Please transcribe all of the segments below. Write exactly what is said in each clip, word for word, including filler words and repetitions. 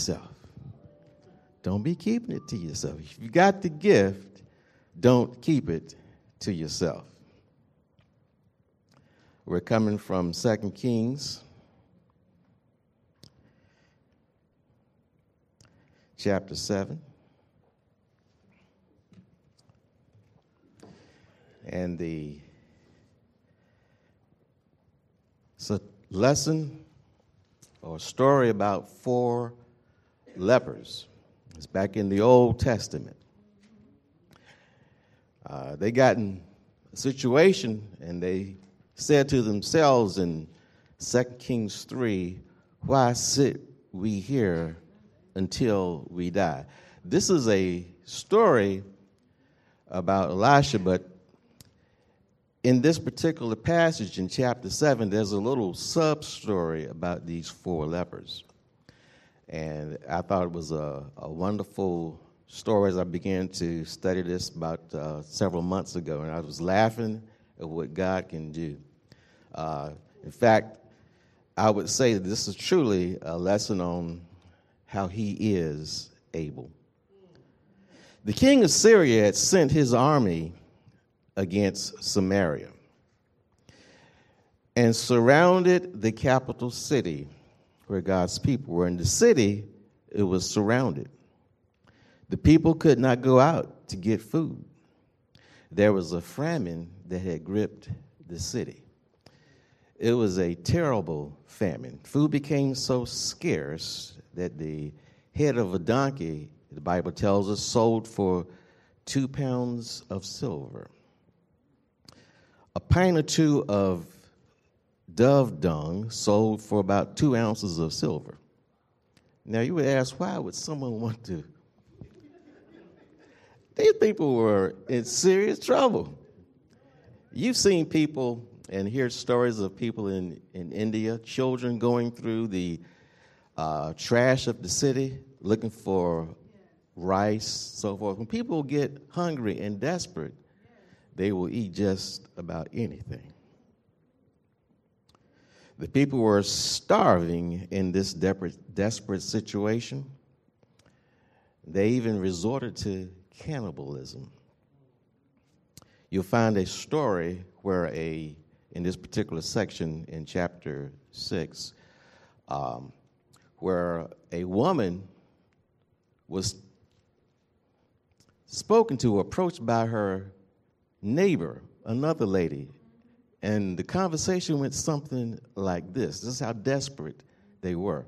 yourself. Don't be keeping it to yourself. If you got the gift, don't keep it to yourself. We're coming from Second Kings chapter seven. And the it's a lesson or story about four lepers. It's back in the Old Testament. Uh, they got in a situation and they said to themselves in Second Kings three, why sit we here until we die? This is a story about Elisha, but in this particular passage in chapter seven, there's a little sub-story about these four lepers. And I thought it was a, a wonderful story as I began to study this about uh, several months ago, and I was laughing at what God can do. Uh, in fact, I would say that this is truly a lesson on how he is able. The king of Syria had sent his army against Samaria and surrounded the capital city where God's people were. In the city, it was surrounded. The people could not go out to get food. There was a famine that had gripped the city. It was a terrible famine. Food became so scarce that the head of a donkey, the Bible tells us, sold for two pounds of silver. A pint or two of dove dung sold for about two ounces of silver. Now you would ask, why would someone want to? These people were in serious trouble. You've seen people and hear stories of people in, in India, children going through the uh, trash of the city looking for rice, so forth. When people get hungry and desperate, they will eat just about anything. The people were starving in this desperate, desperate situation. They even resorted to cannibalism. You'll find a story where a, in this particular section in chapter six, um, where a woman was spoken to, approached by her neighbor, another lady, and the conversation went something like this. This is how desperate they were.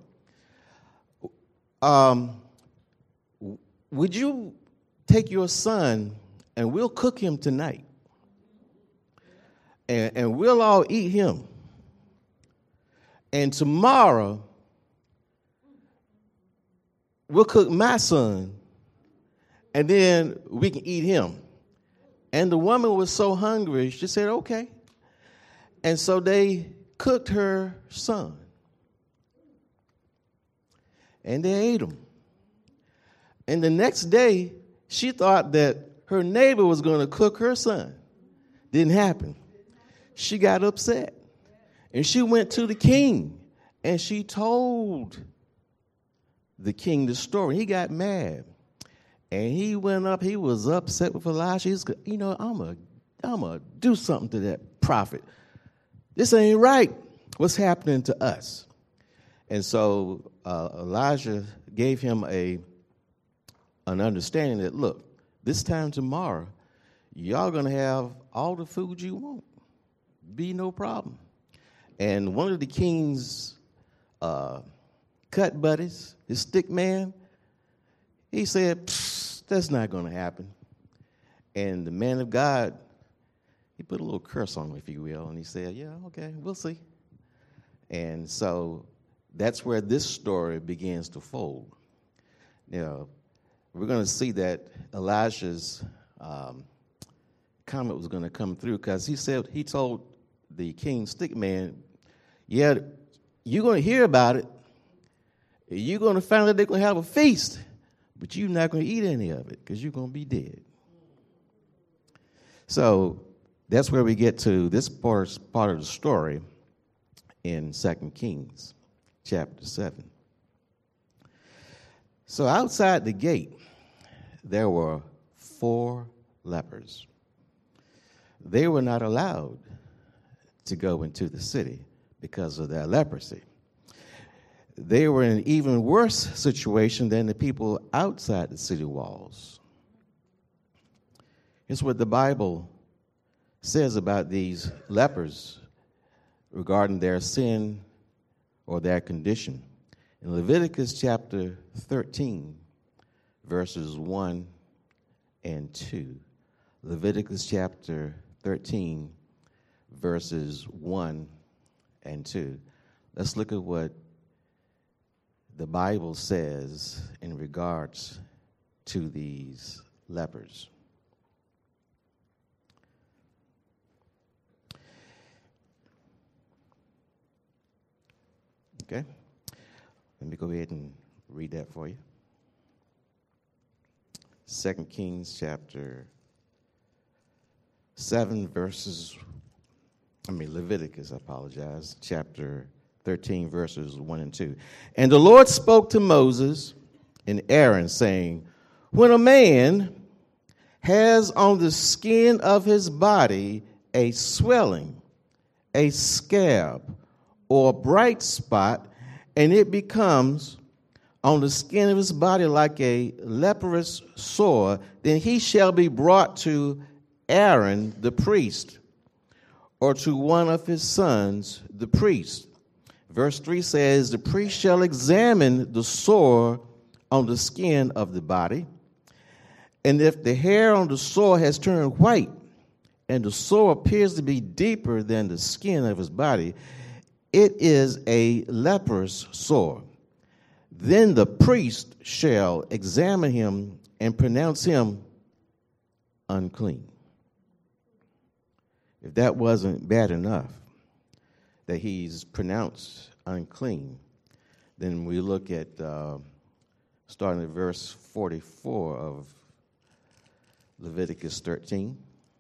Um, would you take your son and we'll cook him tonight, and, and we'll all eat him, and tomorrow we'll cook my son, and then we can eat him. And the woman was so hungry, she said, okay. And so they cooked her son. And they ate him. And the next day, she thought that her neighbor was going to cook her son. Didn't happen. She got upset. And she went to the king. And she told the king the story. He got mad. And he went up, he was upset with Elisha. He's, you know, I'm going I'm to do something to that prophet. This ain't right. What's happening to us? And so uh, Elijah gave him a an understanding that, look, this time tomorrow, y'all going to have all the food you want. Be no problem. And one of the king's uh, cut buddies, his stick man, he said, that's not going to happen. And the man of God, he put a little curse on him, if you will, and he said, yeah, okay, we'll see. And so that's where this story begins to fold. Now, we're going to see that Elijah's um, comment was going to come through, because he said, he told the king's stick man, yeah, you're going to hear about it. You're going to find out they're going to have a feast. But you're not going to eat any of it because you're going to be dead. So that's where we get to this part, part of the story in Second Kings chapter seven. So outside the gate, there were four lepers. They were not allowed to go into the city because of their leprosy. They were in an even worse situation than the people outside the city walls. Here's what the Bible says about these lepers regarding their sin or their condition. In Leviticus chapter thirteen, verses one and two. Leviticus chapter thirteen, verses one and two. Let's look at what the Bible says in regards to these lepers. Okay, let me go ahead and read that for you. Second Kings chapter seven, verses, I mean Leviticus, I apologize, chapter thirteen, verses one and two. And the Lord spoke to Moses and Aaron, saying, when a man has on the skin of his body a swelling, a scab, or a bright spot, and it becomes on the skin of his body like a leprous sore, then he shall be brought to Aaron the priest, or to one of his sons the priest. Verse three says, the priest shall examine the sore on the skin of the body, and if the hair on the sore has turned white, and the sore appears to be deeper than the skin of his body, it is a leprous sore. Then the priest shall examine him and pronounce him unclean. If that wasn't bad enough, that he's pronounced unclean, then we look at, uh, starting at verse forty-four of Leviticus thirteen,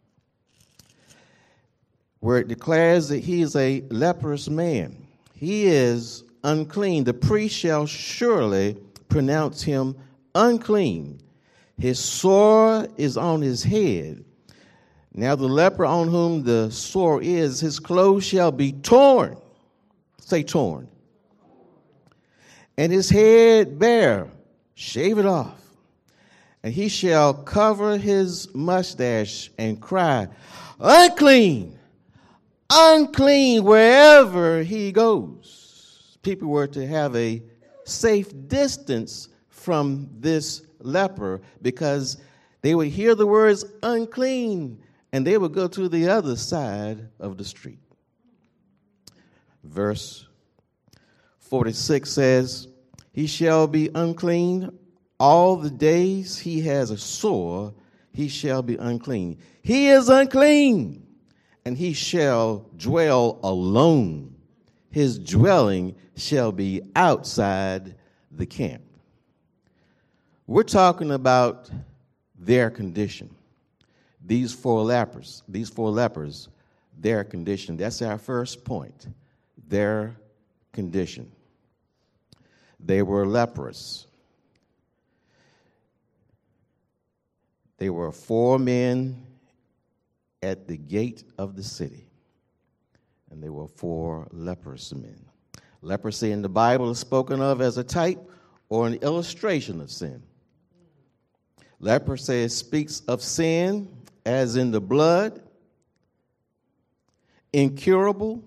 where it declares that he is a leprous man. He is unclean. The priest shall surely pronounce him unclean. His sore is on his head. Now the leper on whom the sore is, his clothes shall be torn. Say torn. And his head bare. Shave it off. And he shall cover his mustache and cry, unclean, unclean, wherever he goes. People were to have a safe distance from this leper because they would hear the words unclean and they would go to the other side of the street. Verse forty-six says, he shall be unclean all the days he has a sore, he shall be unclean. He is unclean, and he shall dwell alone. His dwelling shall be outside the camp. We're talking about their condition. These four lepers, these four lepers, their condition. That's our first point, their condition. They were leprous. They were four men at the gate of the city, and they were four leprous men. Leprosy in the Bible is spoken of as a type or an illustration of sin. Leprosy speaks of sin as in the blood, incurable.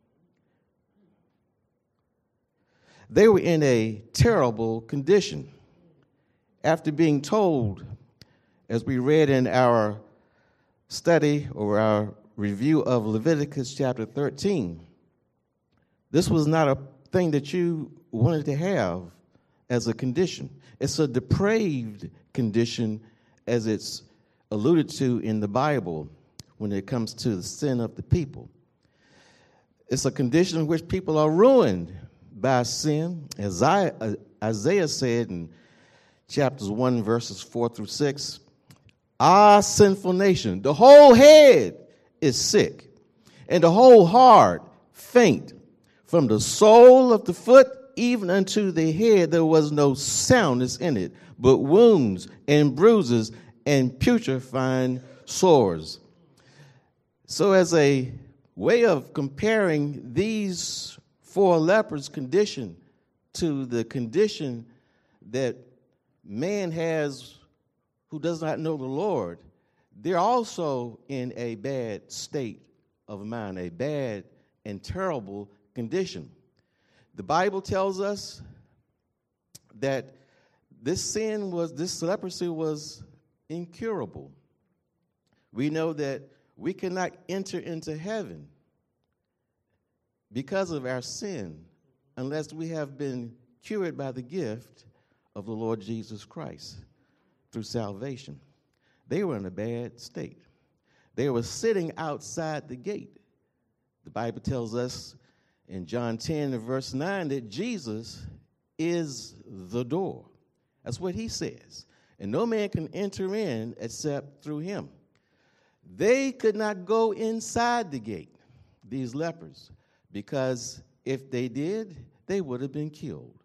They were in a terrible condition. After being told, as we read in our study or our review of Leviticus chapter thirteen, this was not a thing that you wanted to have as a condition. It's a depraved condition, as it's alluded to in the Bible when it comes to the sin of the people. It's a condition in which people are ruined by sin. As Isaiah said in chapters one, verses four through six, ah, sinful nation, the whole head is sick, and the whole heart faint, from the sole of the foot even unto the head there was no soundness in it, but wounds and bruises and putrefying sores. So as a way of comparing these four lepers' condition to the condition that man has who does not know the Lord, they're also in a bad state of mind, a bad and terrible condition. The Bible tells us that this sin was, this leprosy was incurable. We know that we cannot enter into heaven because of our sin unless we have been cured by the gift of the Lord Jesus Christ through salvation. They were in a bad state. They were sitting outside the gate. The Bible tells us in John ten and verse nine that Jesus is the door. That's what he says. And no man can enter in except through him. They could not go inside the gate, these lepers, because if they did, they would have been killed.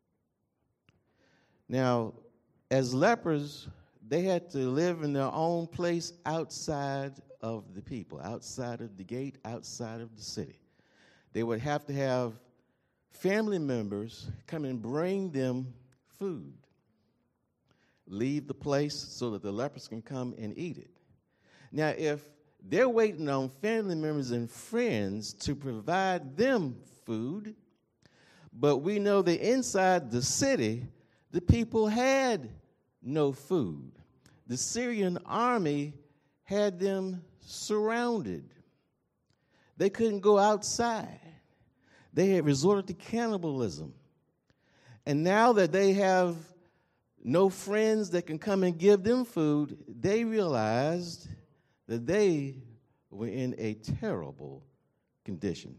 Now, as lepers, they had to live in their own place outside of the people, outside of the gate, outside of the city. They would have to have family members come and bring them food, leave the place so that the lepers can come and eat it. Now, if they're waiting on family members and friends to provide them food, but we know that inside the city, the people had no food. The Syrian army had them surrounded. They couldn't go outside. They had resorted to cannibalism. And now that they have no friends that can come and give them food, they realized that they were in a terrible condition.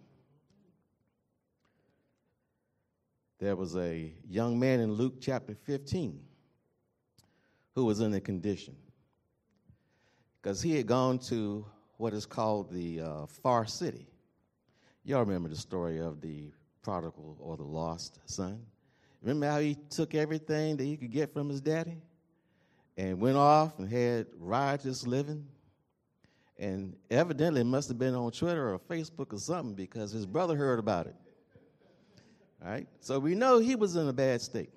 There was a young man in Luke chapter fifteen who was in a condition because he had gone to what is called the uh, far city. Y'all remember the story of the prodigal or the lost son? Remember how he took everything that he could get from his daddy and went off and had riotous living? And evidently it must have been on Twitter or Facebook or something because his brother heard about it. All right? So we know he was in a bad state.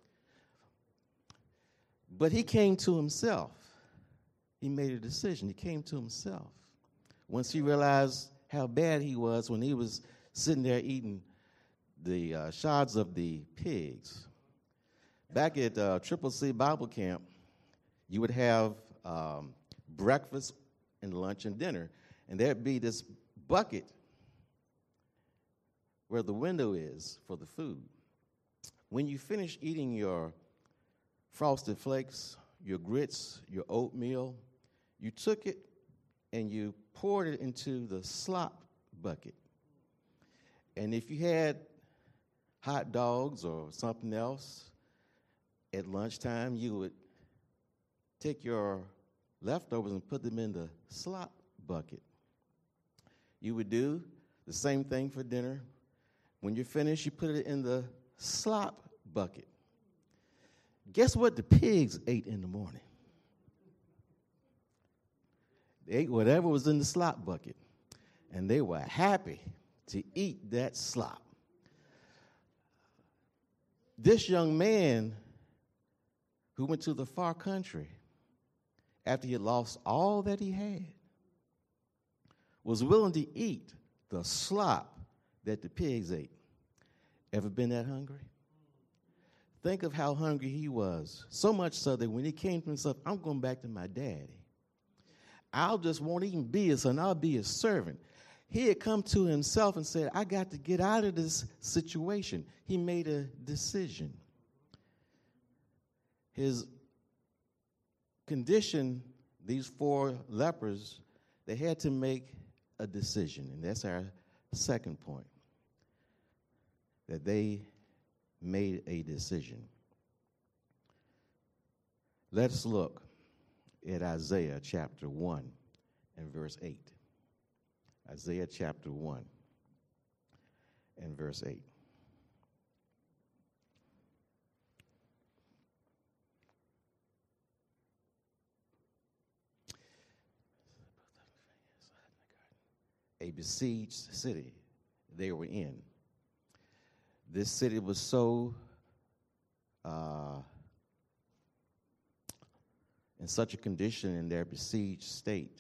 But he came to himself. He made a decision. He came to himself. Once he realized how bad he was when he was sitting there eating the uh, shards of the pigs. Back at uh, Triple C Bible Camp, you would have um, breakfast and lunch and dinner, and there'd be this bucket where the window is for the food. When you finish eating your Frosted Flakes, your grits, your oatmeal, you took it and you poured it into the slop bucket. And if you had hot dogs or something else at lunchtime, you would take your leftovers and put them in the slop bucket. You would do the same thing for dinner. When you're finished, you put it in the slop bucket. Guess what the pigs ate in the morning? They ate whatever was in the slop bucket, and they were happy to eat that slop. This young man who went to the far country after he had lost all that he had was willing to eat the slop that the pigs ate. Ever been that hungry? Think of how hungry he was, so much so that when he came to himself, I'm going back to my daddy. I'll just won't even be his son, I'll be his servant. He had come to himself and said, I got to get out of this situation. He made a decision. His condition, these four lepers, they had to make a decision, and that's our second point, that they made a decision. Let's look at Isaiah chapter one and verse eight. Isaiah chapter one and verse eight. besieged city they were in. This city was so uh, in such a condition in their besieged state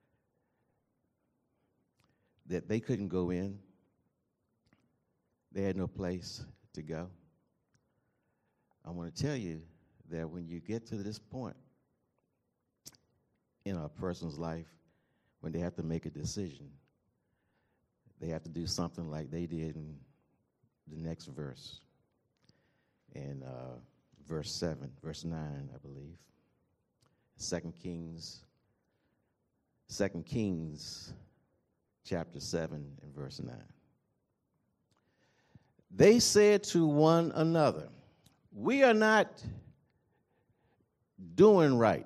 that they couldn't go in. They had no place to go. I want to tell you that when you get to this point in a person's life, when they have to make a decision, they have to do something like they did in the next verse. In uh, verse seven, verse nine, I believe. Second Kings, Second Kings, chapter seven and verse nine. They said to one another, "We are not doing right.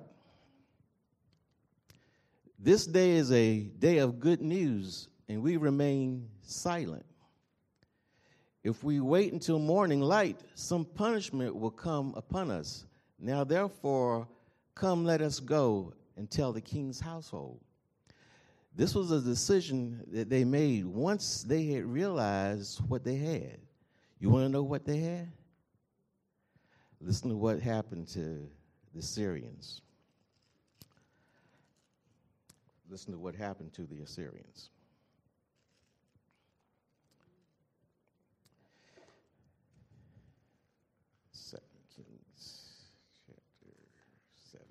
This day is a day of good news, and we remain silent. If we wait until morning light, some punishment will come upon us. Now, therefore, come, let us go and tell the king's household." This was a decision that they made once they had realized what they had. You want to know what they had? Listen to what happened to the Syrians. Listen to what happened to the Assyrians. Second Kings chapter seven.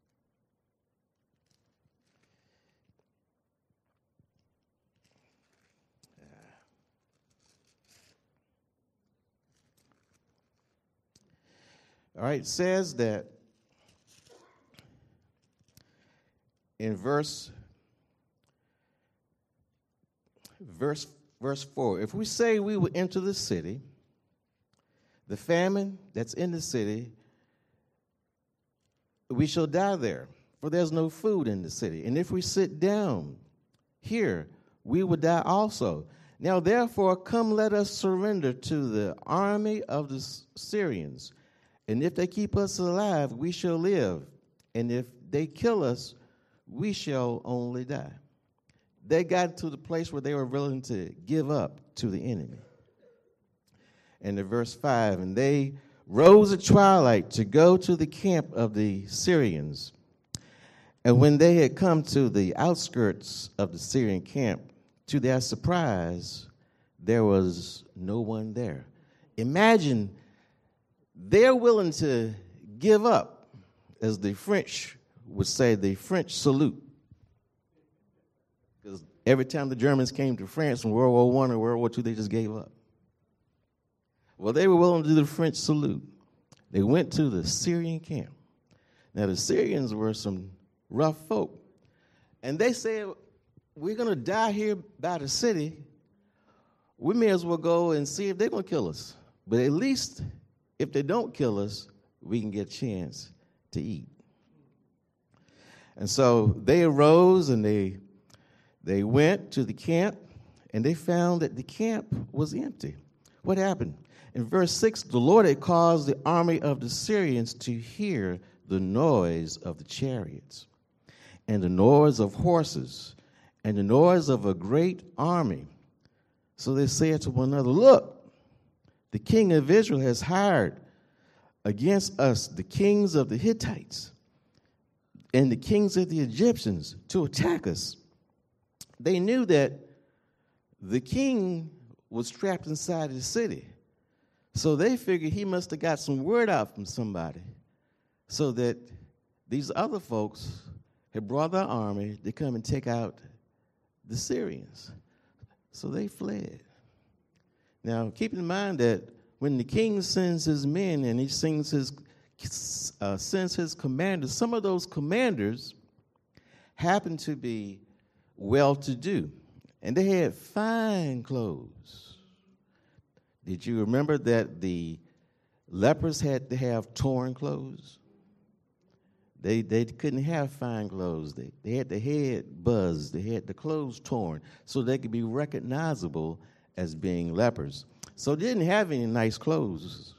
All right, it says that in verse verse verse four, if we say we will enter the city, the famine that's in the city, we shall die there, for there's no food in the city. And if we sit down here, we will die also. Now, therefore, come, let us surrender to the army of the Syrians. And if they keep us alive, we shall live. And if they kill us, we shall only die. They got to the place where they were willing to give up to the enemy. And in verse five, and they rose at twilight to go to the camp of the Syrians. And when they had come to the outskirts of the Syrian camp, to their surprise, there was no one there. Imagine they're willing to give up, as the French would say, the French salute. Because every time the Germans came to France in World War One or World War Two, they just gave up. Well, they were willing to do the French salute. They went to the Syrian camp. Now, the Syrians were some rough folk. And they said, we're going to die here by the city. We may as well go and see if they're going to kill us. But at least if they don't kill us, we can get a chance to eat. And so they arose and they they went to the camp, and they found that the camp was empty. What happened? In verse six, the Lord had caused the army of the Syrians to hear the noise of the chariots, and the noise of horses, and the noise of a great army. So they said to one another, look, the king of Israel has hired against us the kings of the Hittites and the kings of the Egyptians to attack us. They knew that the king was trapped inside the city. So they figured he must have got some word out from somebody so that these other folks had brought their army to come and take out the Syrians. So they fled. Now, keep in mind that when the king sends his men and he sends his, uh, sends his commanders, some of those commanders happen to be well-to-do, and they had fine clothes. Did you remember that the lepers had to have torn clothes? They they couldn't have fine clothes. They, they had the head buzzed. They had the clothes torn so they could be recognizable as being lepers. So they didn't have any nice clothes.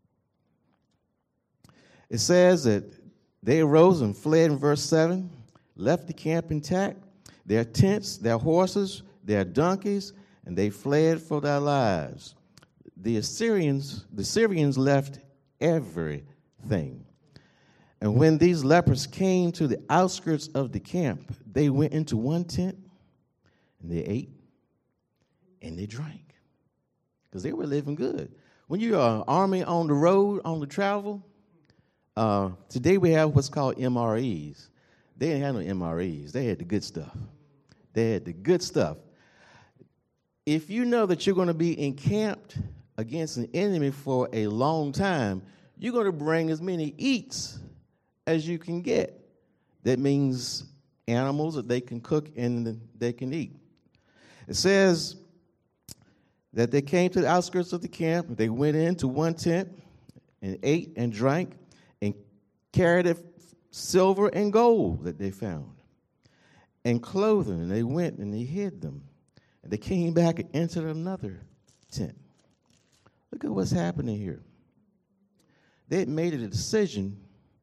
It says that they arose and fled in verse seven, left the camp intact, their tents, their horses, their donkeys, and they fled for their lives. The Assyrians, the Syrians left everything. And when these lepers came to the outskirts of the camp, they went into one tent, and they ate, and they drank, because they were living good. When you're an army on the road, on the travel, uh, today we have what's called M R Es. They didn't have no M R Es. They had the good stuff. They had the good stuff. If you know that you're going to be encamped against an enemy for a long time, you're going to bring as many eats as you can get. That means animals that they can cook and they can eat. It says that they came to the outskirts of the camp. They went into one tent and ate and drank and carried it silver and gold that they found, and clothing, and they went and they hid them. And they came back and entered another tent. Look at what's happening here. They had made a decision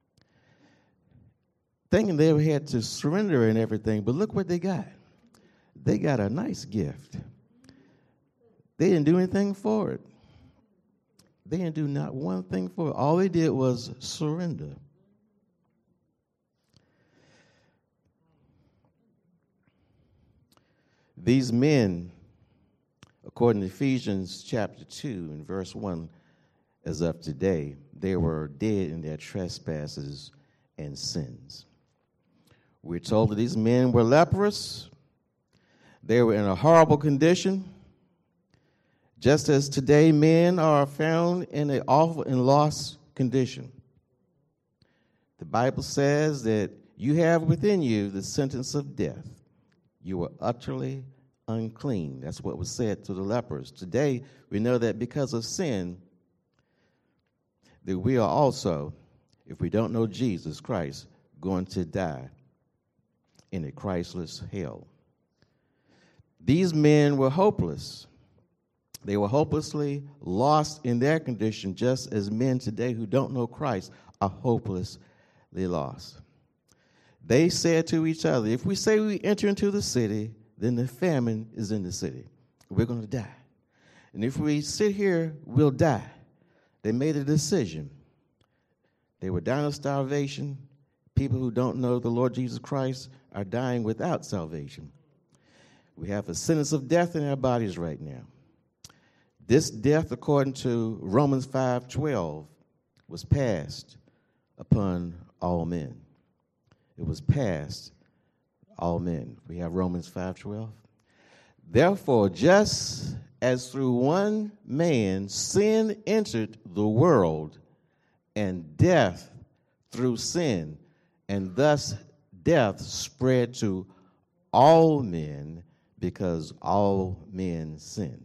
thinking they had to surrender and everything, but look what they got. They got a nice gift. They didn't do anything for it. They didn't do not one thing for it. All they did was surrender. These men, according to Ephesians chapter two and verse one, as of today, they were dead in their trespasses and sins. We're told that these men were leprous. They were in a horrible condition. Just as today men are found in an awful and lost condition. The Bible says that you have within you the sentence of death. You are utterly unclean. That's what was said to the lepers. Today, we know that because of sin, that we are also, if we don't know Jesus Christ, going to die in a Christless hell. These men were hopeless. They were hopelessly lost in their condition, just as men today who don't know Christ are hopelessly lost. They said to each other, if we say we enter into the city, then the famine is in the city. We're going to die. And if we sit here, we'll die. They made a decision. They were dying of starvation. People who don't know the Lord Jesus Christ are dying without salvation. We have a sentence of death in our bodies right now. This death, according to Romans five twelve, was passed upon all men. It was passed all men. We have Romans five twelve. Therefore, just as through one man sin entered the world, and death through sin, and thus death spread to all men because all men sinned.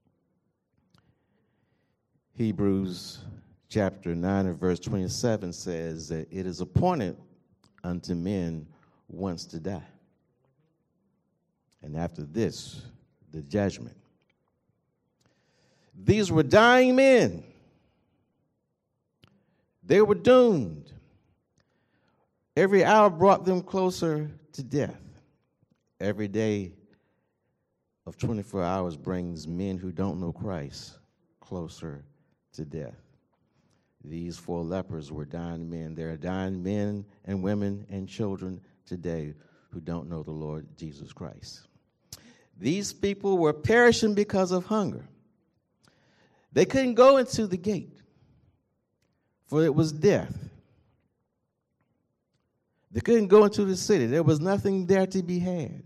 Hebrews chapter nine and verse twenty-seven says that it is appointed unto men once to die. And after this, the judgment. These were dying men. They were doomed. Every hour brought them closer to death. Every day of twenty-four hours brings men who don't know Christ closer to death. These four lepers were dying men. There are dying men and women and children today who don't know the Lord Jesus Christ. These people were perishing because of hunger. They couldn't go into the gate, for it was death. They couldn't go into the city. There was nothing there to be had.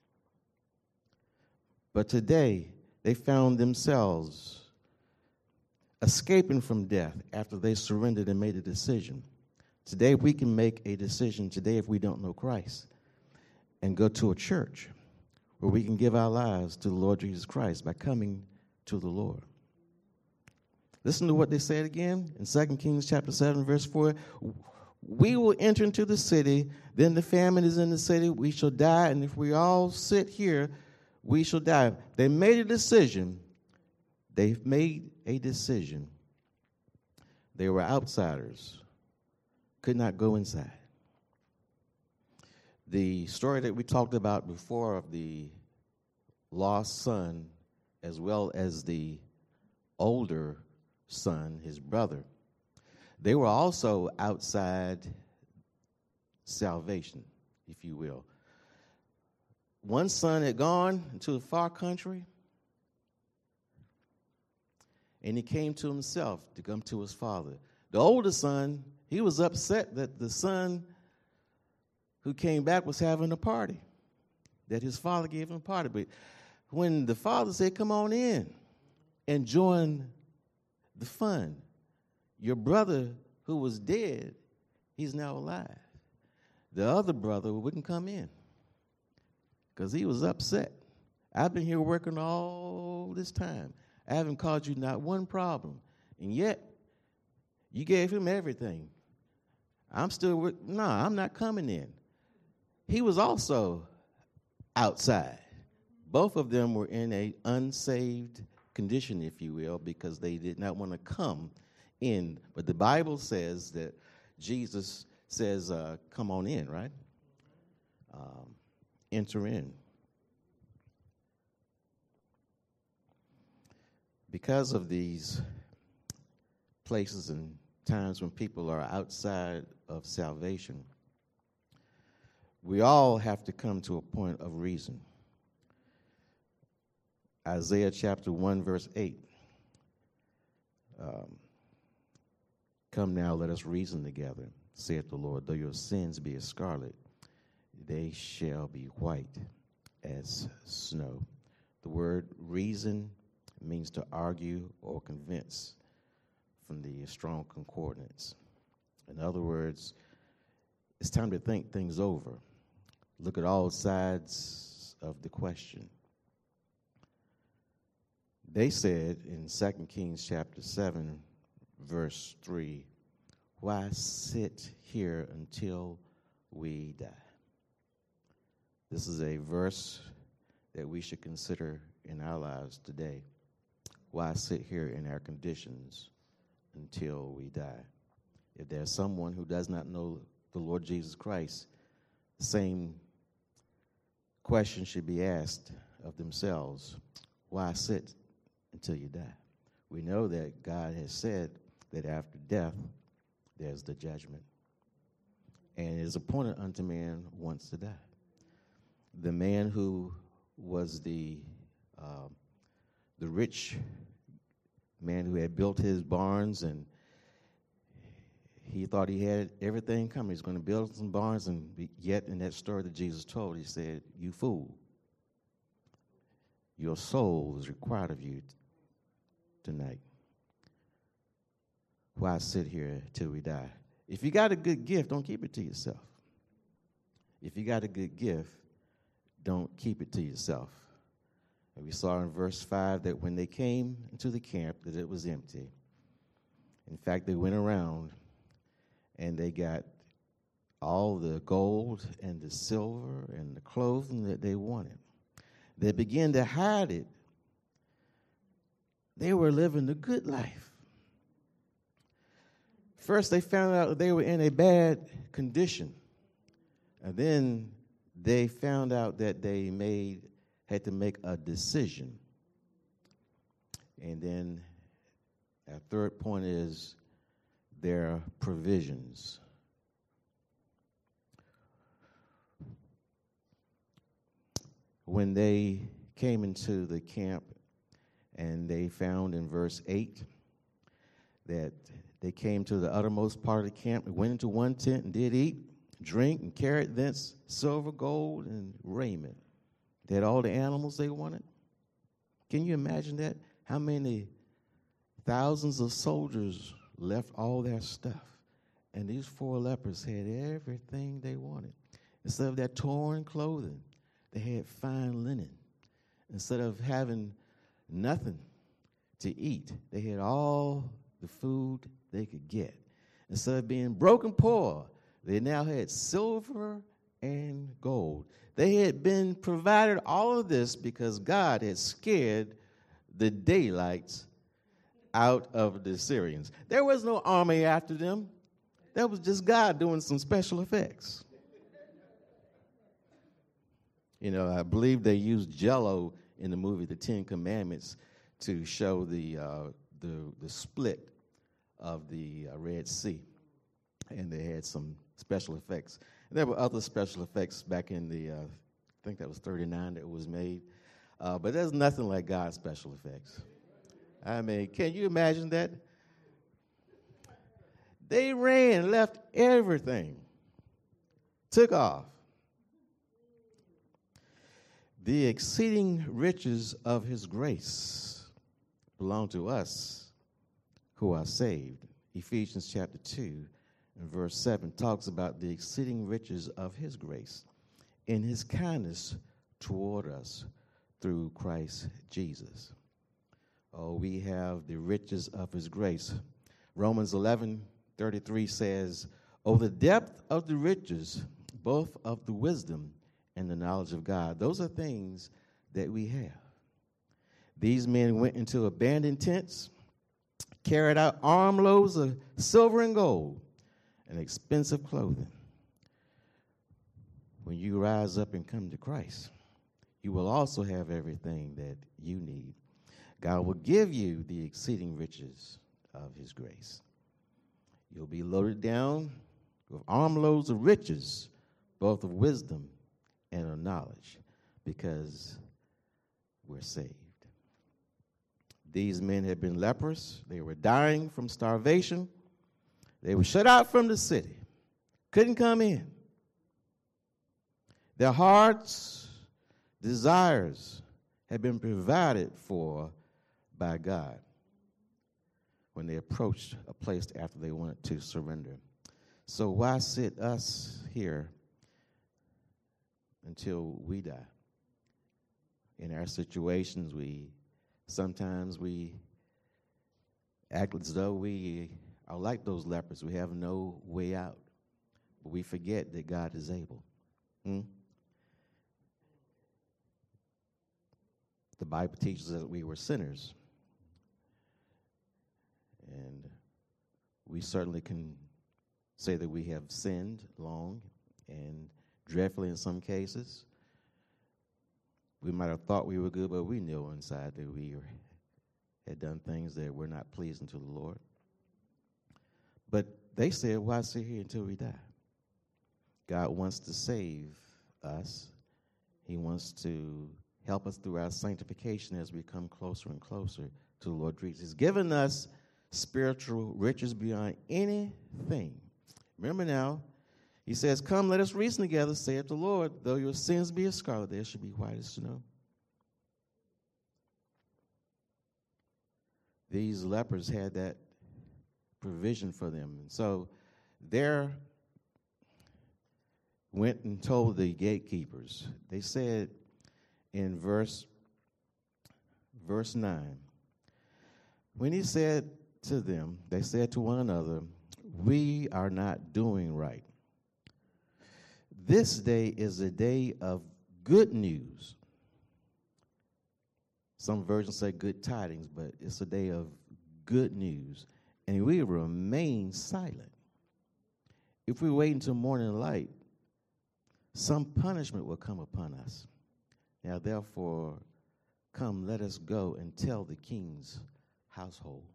But today, they found themselves escaping from death after they surrendered and made a decision. Today, we can make a decision today if we don't know Christ and go to a church where we can give our lives to the Lord Jesus Christ by coming to the Lord. Listen to what they said again in Second Kings chapter seven, verse four. We will enter into the city, then the famine is in the city, we shall die, and if we all sit here, we shall die. They made a decision. They've made a decision. They were outsiders, could not go inside. The story that we talked about before of the lost son, as well as the older son, his brother. They were also outside salvation, if you will. One son had gone into a far country, and he came to himself to come to his father. The older son, he was upset that the son who came back was having a party, that his father gave him a party. But when the father said, come on in and join the fun, your brother who was dead, he's now alive. The other brother wouldn't come in because he was upset. I've been here working all this time. I haven't caused you not one problem. And yet, you gave him everything. I'm still, no, nah, I'm not coming in. He was also outside. Both of them were in a unsaved condition, if you will, because they did not want to come in. But the Bible says that Jesus says, uh, come on in, right? Um, enter in. Because of these places and times when people are outside of salvation, we all have to come to a point of reason. Isaiah chapter one, verse eight. Um, Come now, let us reason together, saith the Lord. Though your sins be as scarlet, they shall be white as snow. The word reason means to argue or convince from the Strong Concordance. In other words, it's time to think things over. Look at all sides of the question. They said in Second Kings chapter seven, verse three, why sit here until we die? This is a verse that we should consider in our lives today. Why sit here in our conditions until we die? If there's someone who does not know the Lord Jesus Christ, the same question should be asked of themselves. Why sit until you die? We know that God has said that after death, there's the judgment. And it is appointed unto man once to die. The man who was the uh, the rich man who had built his barns, and he thought he had everything coming. He's going to build some barns, and yet in that story that Jesus told, he said, you fool. Your soul is required of you t- tonight. Why sit here till we die? If you got a good gift, don't keep it to yourself. If you got a good gift, don't keep it to yourself. And we saw in verse five that when they came into the camp, that it was empty. In fact, they went around and they got all the gold and the silver and the clothing that they wanted. They began to hide it. They were living the good life. First, they found out that they were in a bad condition. And then they found out that they made had to make a decision. And then our third point is their provisions. When they came into the camp and they found in verse eight that they came to the uttermost part of the camp and went into one tent and did eat, drink, and carried thence silver, gold, and raiment. They had all the animals they wanted. Can you imagine that? How many thousands of soldiers left all their stuff? And these four lepers had everything they wanted. Instead of their torn clothing, they had fine linen. Instead of having nothing to eat, they had all the food they could get. Instead of being broken poor, they now had silver and gold. They had been provided all of this because God had scared the daylights out of the Assyrians. There was no army after them. That was just God doing some special effects. You know, I believe they used Jell-O in the movie The Ten Commandments to show the uh, the the split of the uh, Red Sea, and they had some special effects. And there were other special effects back in the uh, I think that was thirty-nine that was made, uh, but there's nothing like God's special effects. I mean, can you imagine that? They ran, left everything, took off. The exceeding riches of his grace belong to us who are saved. Ephesians chapter two and verse seven talks about the exceeding riches of his grace in his kindness toward us through Christ Jesus. Oh, we have the riches of his grace. Romans eleven thirty-three says, "Oh, the depth of the riches, both of the wisdom and the knowledge of God." Those are things that we have. These men went into abandoned tents, carried out armloads of silver and gold and expensive clothing. When you rise up and come to Christ, you will also have everything that you need. God will give you the exceeding riches of his grace. You'll be loaded down with armloads of riches, both of wisdom and of knowledge, because we're saved. These men had been leprous. They were dying from starvation. They were shut out from the city, couldn't come in. Their hearts' desires had been provided for by God when they approached a place after they wanted to surrender. So why sit us here until we die? In our situations, we sometimes we act as though we are like those lepers. We have no way out, but we forget that God is able. Hmm? The Bible teaches us that we were sinners. And we certainly can say that we have sinned long and dreadfully in some cases. We might have thought we were good, but we knew inside that we had done things that were not pleasing to the Lord. But they said, why sit here until we die? God wants to save us. He wants to help us through our sanctification as we come closer and closer to the Lord Jesus. He's given us spiritual riches beyond anything. Remember now, he says, "Come, let us reason together, saith the Lord. Though your sins be as scarlet, they shall be white as snow." These lepers had that provision for them. And so they went and told the gatekeepers. They said in verse, verse nine, when he said to them, they said to one another, "We are not doing right. This day is a day of good news." Some versions say good tidings, but it's a day of good news. And we remain silent. If we wait until morning light, some punishment will come upon us. Now, therefore, come, let us go and tell the king's household.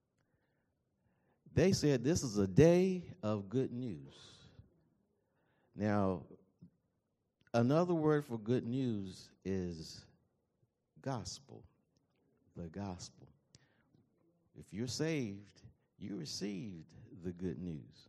They said this is a day of good news. Now, another word for good news is gospel, the gospel. If you're saved, you received the good news.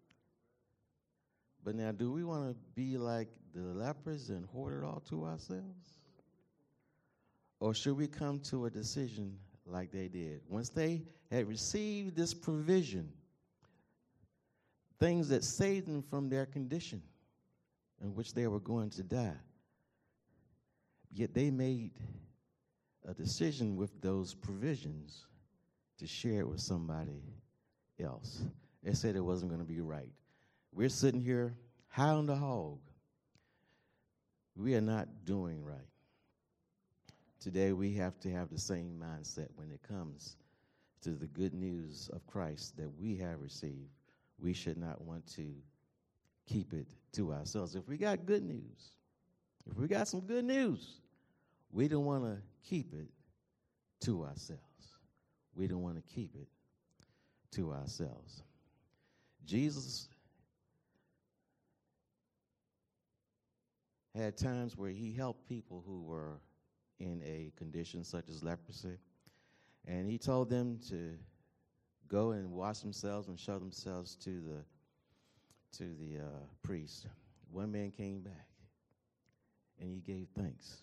But now, do we want to be like the lepers and hoard it all to ourselves? Or should we come to a decision like they did? Once they had received this provision, things that saved them from their condition in which they were going to die, yet they made a decision with those provisions to share it with somebody else. They said it wasn't going to be right. We're sitting here high on the hog. We are not doing right. Today we have to have the same mindset when it comes to the good news of Christ that we have received. We should not want to keep it to ourselves. If we got good news, if we got some good news, we don't want to keep it to ourselves. We don't want to keep it to ourselves. Jesus had times where he helped people who were in a condition such as leprosy, and he told them to go and wash themselves and show themselves to the to the uh, priest. One man came back, and he gave thanks.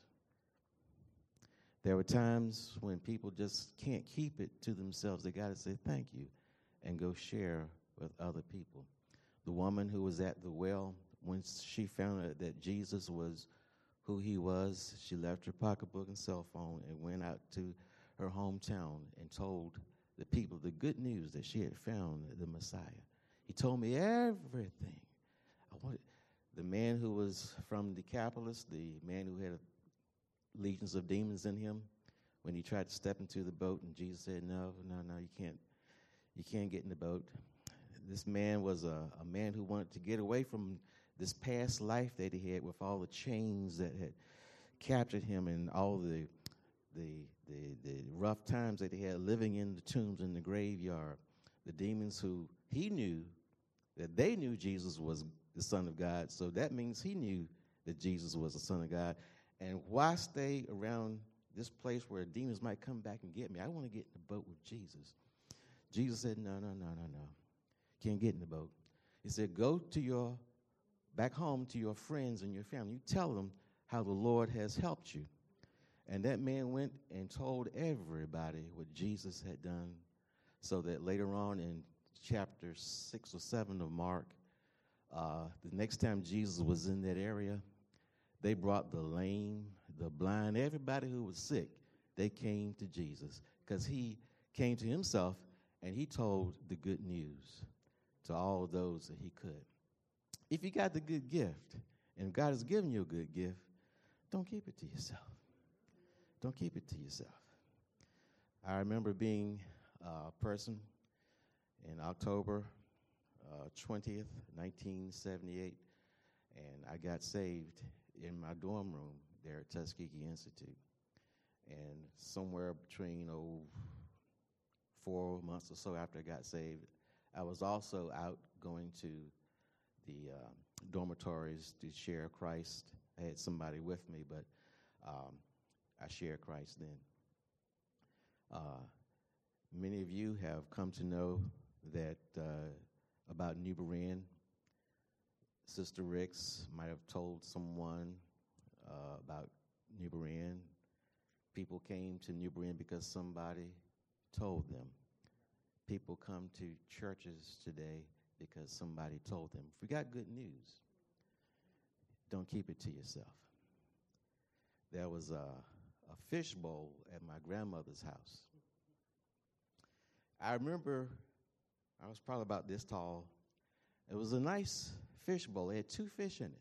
There were times when people just can't keep it to themselves. They got to say thank you and go share with other people. The woman who was at the well, when she found out that Jesus was who he was, she left her pocketbook and cell phone and went out to her hometown and told the people the good news that she had found the Messiah. He told me everything. I wanted the man who was from Decapolis, the man who had legions of demons in him, when he tried to step into the boat, and Jesus said, "No, no, no, you can't. You can't get in the boat." This man was a, a man who wanted to get away from this past life that he had, with all the chains that had captured him and all the the the, the rough times that he had living in the tombs in the graveyard. The demons who he knew that they knew Jesus was the Son of God, so that means he knew that Jesus was the Son of God. And why stay around this place where demons might come back and get me? I want to get in the boat with Jesus. Jesus said, no, no, no, no, no. Can't get in the boat. He said, go to your, back home to your friends and your family. You tell them how the Lord has helped you. And that man went and told everybody what Jesus had done, so that later on in chapter six or seven of Mark, uh, the next time Jesus was in that area, they brought the lame, the blind, everybody who was sick. They came to Jesus because he came to himself and he told the good news to all those that he could. If you got the good gift and God has given you a good gift, don't keep it to yourself. Don't keep it to yourself. I remember being a person in October uh, twentieth, nineteen seventy-eight, and I got saved in my dorm room there at Tuskegee Institute. And somewhere between oh, four months or so after I got saved, I was also out going to the uh, dormitories to share Christ. I had somebody with me, but um, I shared Christ then. Uh, many of you have come to know that uh, about New Berean. Sister Ricks might have told someone uh, about New Berean. People came to New Berean because somebody told them. People come to churches today because somebody told them. If we got good news, don't keep it to yourself. There was a, a fish bowl at my grandmother's house. I remember I was probably about this tall. It was a nice fish bowl. It had two fish in it.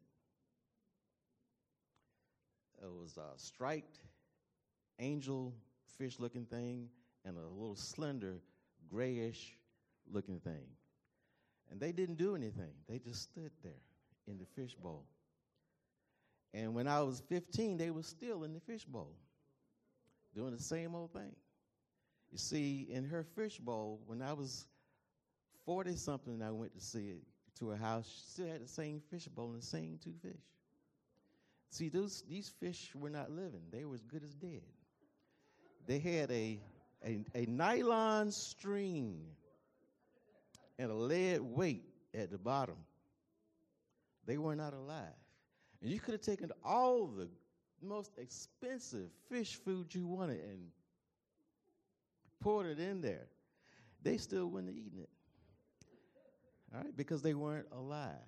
It was a striped angel fish-looking thing and a little slender grayish-looking thing. And they didn't do anything. They just stood there in the fish bowl. And when I was fifteen, they were still in the fish bowl, doing the same old thing. You see, in her fish bowl, when I was forty-something, I went to see it, to her house. She still had the same fish bowl and the same two fish. See, those these fish were not living. They were as good as dead. They had a, a, a nylon string and a lead weight at the bottom. They were not alive. And you could have taken all the most expensive fish food you wanted and poured it in there. They still wouldn't have eaten it. All right, because they weren't alive.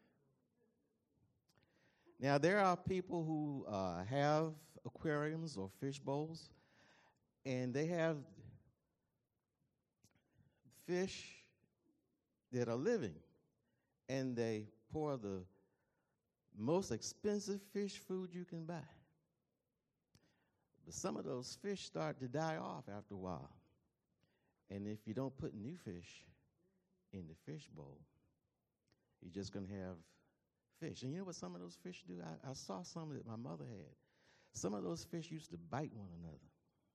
Now, there are people who uh, have aquariums or fish bowls, and they have fish that are living, and they pour the most expensive fish food you can buy. But some of those fish start to die off after a while. And if you don't put new fish in the fish bowl, you're just going to have fish. And you know what some of those fish do? I, I saw some that my mother had. Some of those fish used to bite one another.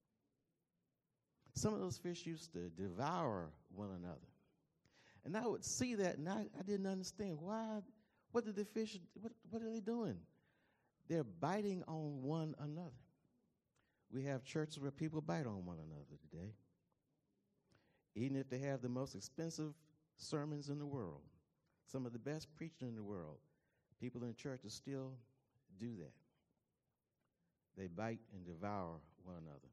Some of those fish used to devour one another. And I would see that, and I, I didn't understand why. What did the fish, what, what are they doing? They're biting on one another. We have churches where people bite on one another today. Even if they have the most expensive sermons in the world, some of the best preaching in the world, people in churches still do that. They bite and devour one another.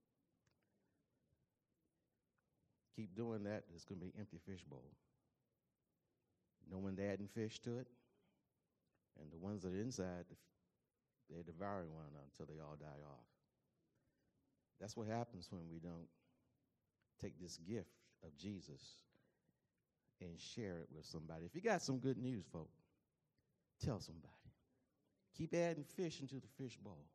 Keep doing that, it's going to be an empty fishbowl. No one's adding fish to it. And the ones that are inside, they're devouring one another until they all die off. That's what happens when we don't take this gift of Jesus and share it with somebody. If you got some good news, folk, tell somebody. Keep adding fish into the fishbowl.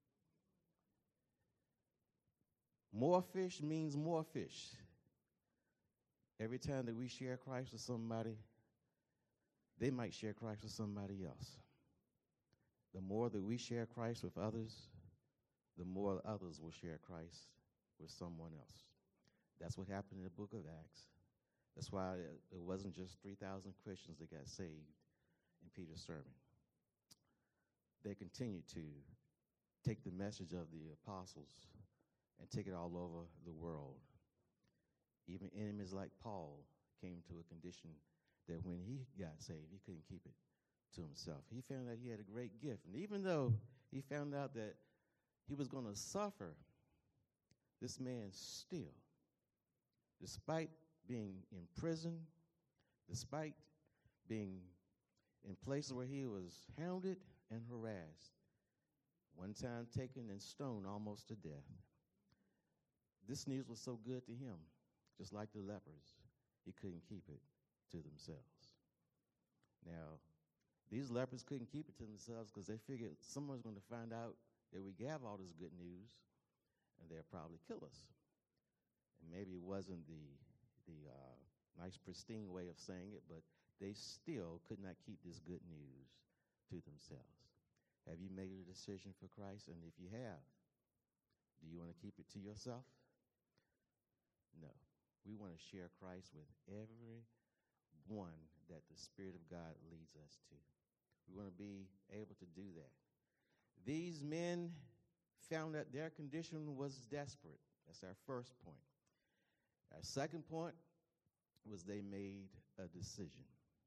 More fish means more fish. Every time that we share Christ with somebody, they might share Christ with somebody else. The more that we share Christ with others, the more others will share Christ with someone else. That's what happened in the book of Acts. That's why it wasn't just three thousand Christians that got saved in Peter's sermon. They continued to take the message of the apostles and take it all over the world. Even enemies like Paul came to a condition that when he got saved, he couldn't keep it to himself. He found out he had a great gift. And even though he found out that he was going to suffer, this man still, despite being in prison, despite being in places where he was hounded and harassed, one time taken and stoned almost to death, this news was so good to him, just like the lepers, he couldn't keep it to themselves. Now, these lepers couldn't keep it to themselves because they figured someone's going to find out that we have all this good news, and they'll probably kill us. And maybe it wasn't the the uh, nice, pristine way of saying it, but they still could not keep this good news to themselves. Have you made a decision for Christ? And if you have, do you want to keep it to yourself? No. We want to share Christ with every one that the Spirit of God leads us to. We want to be able to do that. These men found that their condition was desperate. That's our first point. Our second point was they made a decision.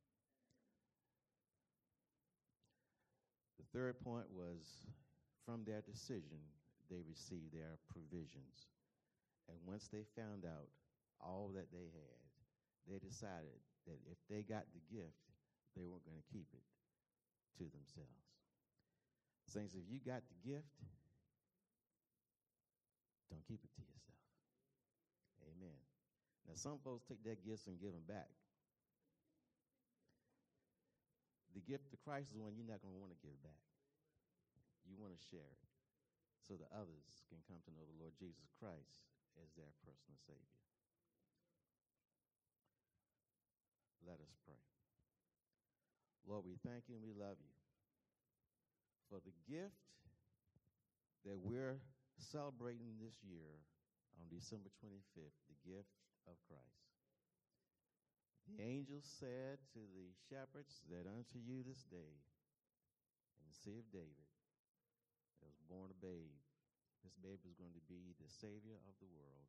The third point was from their decision, they received their provisions. And once they found out all that they had, they decided that if they got the gift, they weren't going to keep it to themselves. Saints, if you got the gift, don't keep it to yourself. Amen. Now, some folks take their gifts and give them back. The gift of Christ is the one you're not going to want to give back. You want to share it so that others can come to know the Lord Jesus Christ as their personal Savior. Let us pray. Lord, we thank you and we love you for the gift that we're celebrating this year on December twenty-fifth, the gift of Christ. The angel said to the shepherds that unto you this day in the city of David there was born a babe. This babe was going to be the Savior of the world.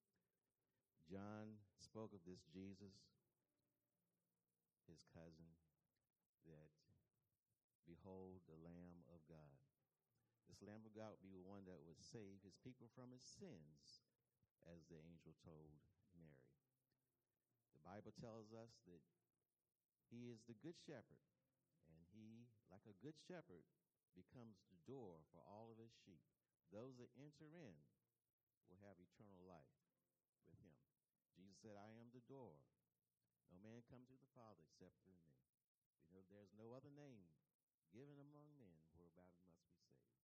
John spoke of this Jesus, his cousin, that behold the Lamb of God. This Lamb of God would be the one that would save his people from his sins, as the angel told Mary. The Bible tells us that he is the good shepherd, and he, like a good shepherd, becomes the door for all of his sheep. Those that enter in will have eternal life with him. Jesus said, I am the door. No man come to the Father except through me. We know there's no other name given among men whereby we must be saved.